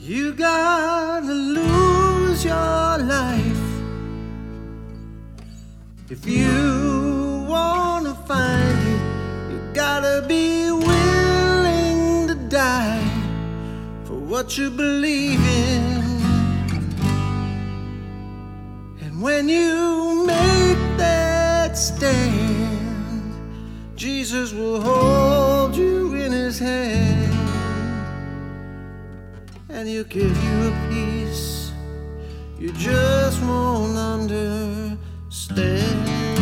You gotta lose your life if you wanna find it. You gotta be willing to die for what you believe in. And when you make that stand, Jesus will hold you in his hand, and he'll give you a peace you just won't understand.